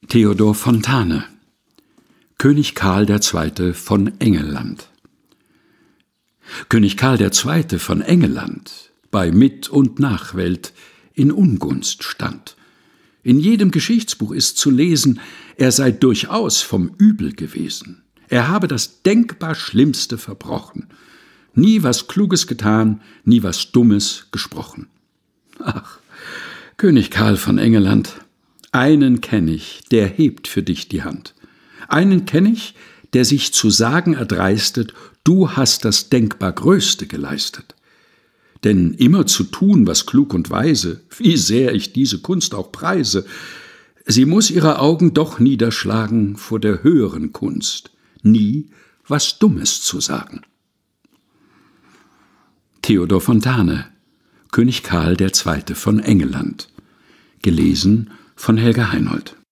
Theodor Fontane, König Karl II. Von Engelland. König Karl II. Von Engelland, bei Mit- und Nachwelt in Ungunst stand. In jedem Geschichtsbuch ist zu lesen, er sei durchaus vom Übel gewesen. Er habe das denkbar Schlimmste verbrochen. Nie was Kluges getan, nie was Dummes gesprochen. Ach, König Karl von Engelland, einen kenn ich, der hebt für dich die Hand. Einen kenn ich, der sich zu sagen erdreistet, du hast das denkbar Größte geleistet. Denn immer zu tun, was klug und weise, wie sehr ich diese Kunst auch preise, sie muss ihre Augen doch niederschlagen vor der höheren Kunst, nie was Dummes zu sagen. Theodor Fontane, König Karl II. Von Engelland. Gelesen von Helga Heinold.